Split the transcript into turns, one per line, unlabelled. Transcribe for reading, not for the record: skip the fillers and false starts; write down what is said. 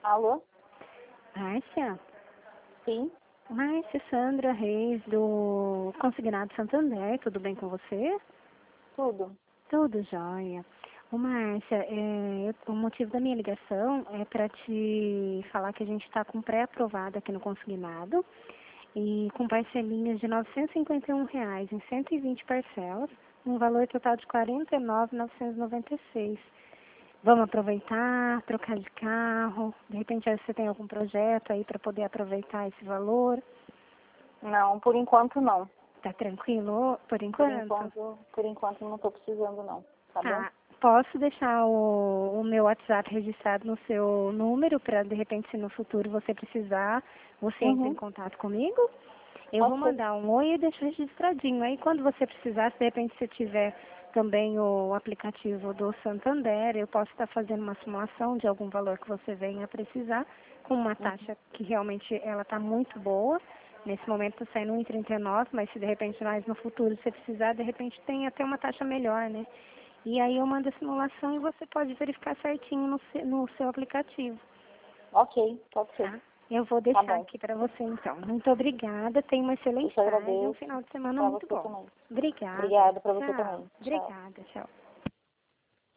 Alô?
Márcia?
Sim,
Márcia, Sandra Reis, do Consignado Santander, tudo bem com você?
tudo.
Tudo jóia. Ô Márcia, o motivo da minha ligação é para te falar que a gente está com pré-aprovado aqui no Consignado e com parcelinhas de R$ 951 em 120 parcelas, um valor total de R$ 49.996. Vamos aproveitar, trocar de carro, de repente você tem algum projeto aí para poder aproveitar esse valor.
Não, por enquanto não.
Tá tranquilo por enquanto?
Por enquanto não estou precisando não, tá bom?
Tá. Posso deixar o meu WhatsApp registrado no seu número para, de repente, se no futuro você precisar, você entre em contato comigo? Eu vou
Ok.
mandar um oi e deixo registradinho. Aí, quando você precisar, se de repente você tiver também o aplicativo do Santander, eu posso estar fazendo uma simulação de algum valor que você venha a precisar, com uma taxa que realmente ela está muito boa. Nesse momento está saindo 1,39, mas se de repente mais no futuro você precisar, de repente tem até uma taxa melhor, né? E aí eu mando a simulação e você pode verificar certinho no seu aplicativo,
Ok, pode ser.
tá? Eu vou
Tá
deixar
bom.
aqui para você então. Muito obrigada, tenha uma
Eu
excelente
te
tarde e um
agradeço.
final de semana
Pra
muito
você
bom.
também.
Obrigada.
Obrigada pra você
Tchau.
também. Tchau.
Obrigada, tchau.